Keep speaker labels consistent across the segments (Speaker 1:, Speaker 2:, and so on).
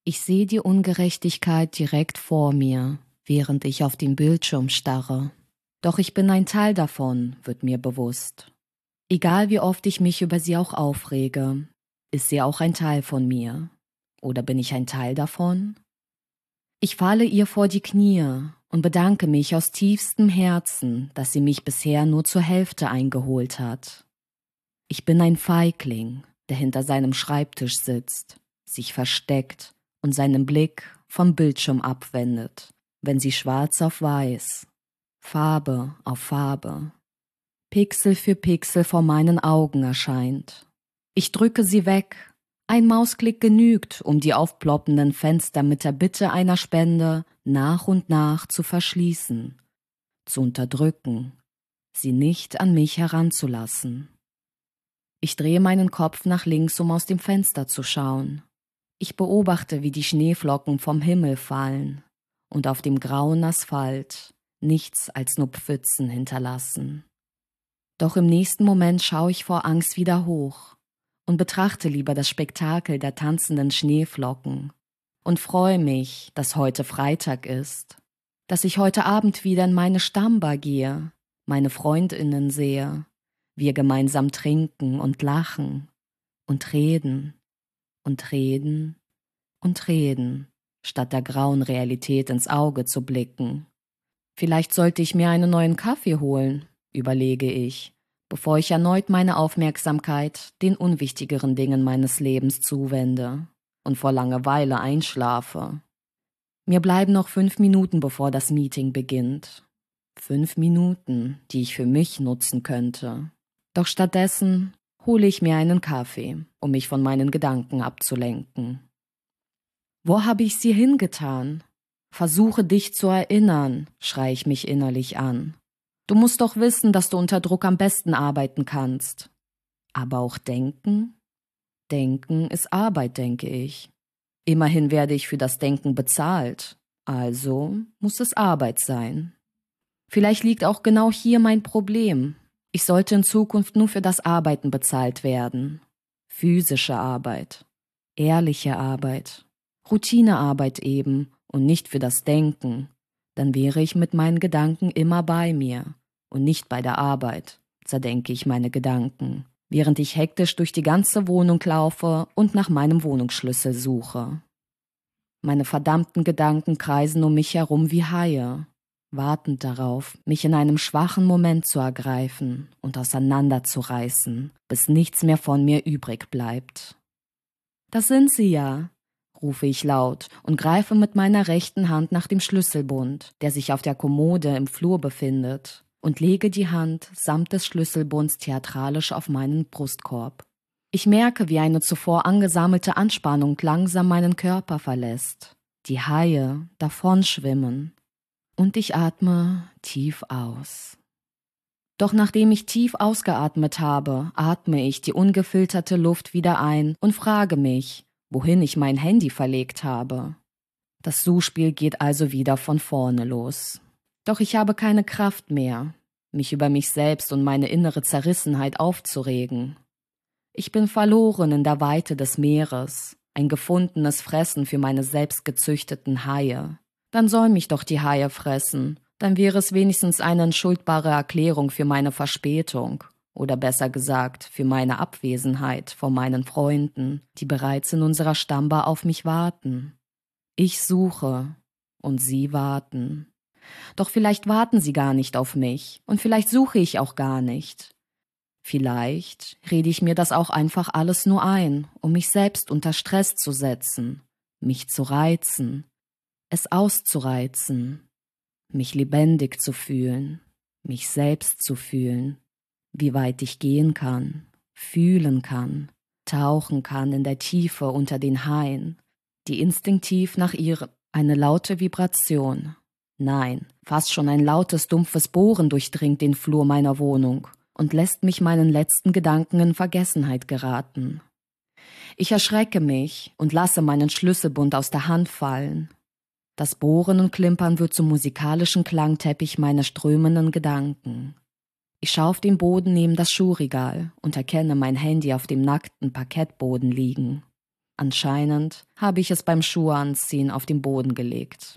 Speaker 1: Ich sehe die Ungerechtigkeit direkt vor mir, während ich auf den Bildschirm starre. Doch ich bin ein Teil davon, wird mir bewusst. Egal wie oft ich mich über sie auch aufrege, ist sie auch ein Teil von mir. Oder bin ich ein Teil davon? Ich falle ihr vor die Knie und bedanke mich aus tiefstem Herzen, dass sie mich bisher nur zur Hälfte eingeholt hat. Ich bin ein Feigling, der hinter seinem Schreibtisch sitzt, sich versteckt und seinen Blick vom Bildschirm abwendet, wenn sie schwarz auf weiß, Farbe auf Farbe, Pixel für Pixel vor meinen Augen erscheint. Ich drücke sie weg. Ein Mausklick genügt, um die aufploppenden Fenster mit der Bitte einer Spende nach und nach zu verschließen, zu unterdrücken, sie nicht an mich heranzulassen. Ich drehe meinen Kopf nach links, um aus dem Fenster zu schauen. Ich beobachte, wie die Schneeflocken vom Himmel fallen und auf dem grauen Asphalt nichts als nur Pfützen hinterlassen. Doch im nächsten Moment schaue ich vor Angst wieder hoch und betrachte lieber das Spektakel der tanzenden Schneeflocken und freue mich, dass heute Freitag ist, dass ich heute Abend wieder in meine Stammbar gehe, meine Freundinnen sehe, wir gemeinsam trinken und lachen und reden und reden und reden, statt der grauen Realität ins Auge zu blicken. Vielleicht sollte ich mir einen neuen Kaffee holen, überlege ich, bevor ich erneut meine Aufmerksamkeit den unwichtigeren Dingen meines Lebens zuwende und vor Langeweile einschlafe. Mir bleiben noch 5 Minuten, bevor das Meeting beginnt. 5 Minuten, die ich für mich nutzen könnte. Doch stattdessen hole ich mir einen Kaffee, um mich von meinen Gedanken abzulenken. Wo habe ich sie hingetan? Versuche dich zu erinnern, schreie ich mich innerlich an. Du musst doch wissen, dass du unter Druck am besten arbeiten kannst. Aber auch denken? Denken ist Arbeit, denke ich. Immerhin werde ich für das Denken bezahlt, also muss es Arbeit sein. Vielleicht liegt auch genau hier mein Problem. Ich sollte in Zukunft nur für das Arbeiten bezahlt werden. Physische Arbeit, ehrliche Arbeit, Routinearbeit eben und nicht für das Denken. Dann wäre ich mit meinen Gedanken immer bei mir und nicht bei der Arbeit, zerdenke ich meine Gedanken, während ich hektisch durch die ganze Wohnung laufe und nach meinem Wohnungsschlüssel suche. Meine verdammten Gedanken kreisen um mich herum wie Haie, wartend darauf, mich in einem schwachen Moment zu ergreifen und auseinanderzureißen, bis nichts mehr von mir übrig bleibt. Da sind sie ja, rufe ich laut und greife mit meiner rechten Hand nach dem Schlüsselbund, der sich auf der Kommode im Flur befindet, und lege die Hand samt des Schlüsselbunds theatralisch auf meinen Brustkorb. Ich merke, wie eine zuvor angesammelte Anspannung langsam meinen Körper verlässt, die Haie davonschwimmen, und ich atme tief aus. Doch nachdem ich tief ausgeatmet habe, atme ich die ungefilterte Luft wieder ein und frage mich, wohin ich mein Handy verlegt habe. Das Suchspiel geht also wieder von vorne los. Doch ich habe keine Kraft mehr, mich über mich selbst und meine innere Zerrissenheit aufzuregen. Ich bin verloren in der Weite des Meeres, ein gefundenes Fressen für meine selbstgezüchteten Haie. Dann soll mich doch die Haie fressen, dann wäre es wenigstens eine entschuldbare Erklärung für meine Verspätung. Oder besser gesagt, für meine Abwesenheit vor meinen Freunden, die bereits in unserer Stammbar auf mich warten. Ich suche und sie warten. Doch vielleicht warten sie gar nicht auf mich und vielleicht suche ich auch gar nicht. Vielleicht rede ich mir das auch einfach alles nur ein, um mich selbst unter Stress zu setzen, mich zu reizen, es auszureizen, mich lebendig zu fühlen, mich selbst zu fühlen. Wie weit ich gehen kann, fühlen kann, tauchen kann in der Tiefe unter den Haien, die instinktiv nach ihr eine laute Vibration, nein, fast schon ein lautes, dumpfes Bohren durchdringt den Flur meiner Wohnung und lässt mich meinen letzten Gedanken in Vergessenheit geraten. Ich erschrecke mich und lasse meinen Schlüsselbund aus der Hand fallen. Das Bohren und Klimpern wird zum musikalischen Klangteppich meiner strömenden Gedanken. Ich schaue auf den Boden neben das Schuhregal und erkenne mein Handy auf dem nackten Parkettboden liegen. Anscheinend habe ich es beim Schuheanziehen auf den Boden gelegt.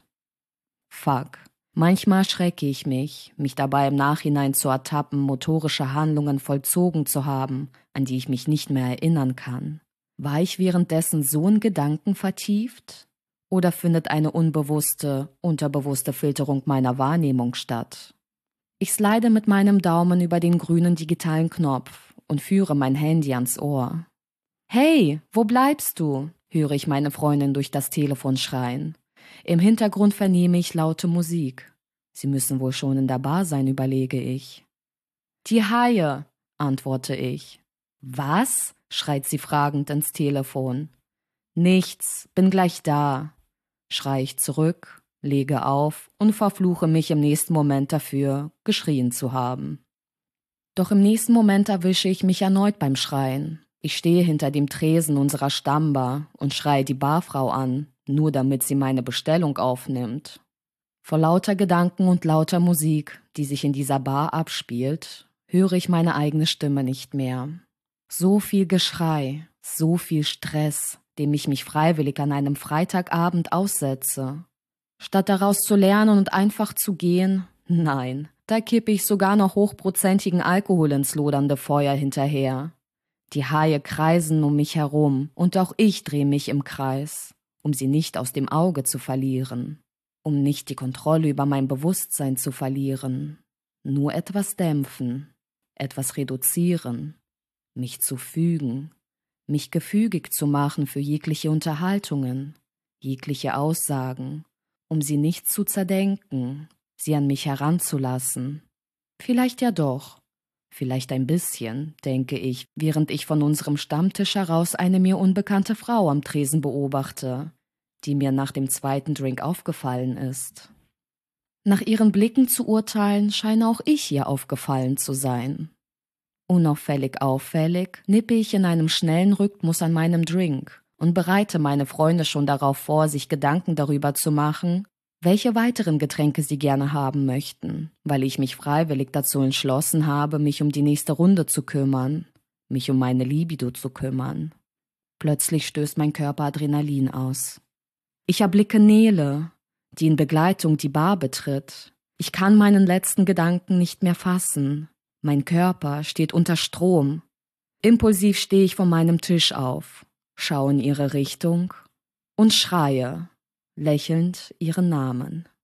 Speaker 1: Fuck. Manchmal schrecke ich mich dabei im Nachhinein zu ertappen, motorische Handlungen vollzogen zu haben, an die ich mich nicht mehr erinnern kann. War ich währenddessen so in Gedanken vertieft? Oder findet eine unbewusste, unterbewusste Filterung meiner Wahrnehmung statt? Ich slide mit meinem Daumen über den grünen digitalen Knopf und führe mein Handy ans Ohr. »Hey, wo bleibst du?« höre ich meine Freundin durch das Telefon schreien. Im Hintergrund vernehme ich laute Musik. Sie müssen wohl schon in der Bar sein, überlege ich. »Die Haie«, antworte ich. »Was?« schreit sie fragend ins Telefon. »Nichts, bin gleich da«, schreie ich zurück, lege auf und verfluche mich im nächsten Moment dafür, geschrien zu haben. Doch im nächsten Moment erwische ich mich erneut beim Schreien. Ich stehe hinter dem Tresen unserer Stammbar und schreie die Barfrau an, nur damit sie meine Bestellung aufnimmt. Vor lauter Gedanken und lauter Musik, die sich in dieser Bar abspielt, höre ich meine eigene Stimme nicht mehr. So viel Geschrei, so viel Stress, dem ich mich freiwillig an einem Freitagabend aussetze. Statt daraus zu lernen und einfach zu gehen, nein, da kippe ich sogar noch hochprozentigen Alkohol ins lodernde Feuer hinterher. Die Haie kreisen um mich herum und auch ich drehe mich im Kreis, um sie nicht aus dem Auge zu verlieren, um nicht die Kontrolle über mein Bewusstsein zu verlieren, nur etwas dämpfen, etwas reduzieren, mich zu fügen, mich gefügig zu machen für jegliche Unterhaltungen, jegliche Aussagen, um sie nicht zu zerdenken, sie an mich heranzulassen. Vielleicht ja doch. Vielleicht ein bisschen, denke ich, während ich von unserem Stammtisch heraus eine mir unbekannte Frau am Tresen beobachte, die mir nach dem zweiten Drink aufgefallen ist. Nach ihren Blicken zu urteilen, scheine auch ich ihr aufgefallen zu sein. Unauffällig auffällig nippe ich in einem schnellen Rhythmus an meinem Drink und bereite meine Freunde schon darauf vor, sich Gedanken darüber zu machen, welche weiteren Getränke sie gerne haben möchten, weil ich mich freiwillig dazu entschlossen habe, mich um die nächste Runde zu kümmern, mich um meine Libido zu kümmern. Plötzlich stößt mein Körper Adrenalin aus. Ich erblicke Nele, die in Begleitung die Bar betritt. Ich kann meinen letzten Gedanken nicht mehr fassen. Mein Körper steht unter Strom. Impulsiv stehe ich von meinem Tisch auf, schaue in ihre Richtung und schreie, lächelnd ihren Namen.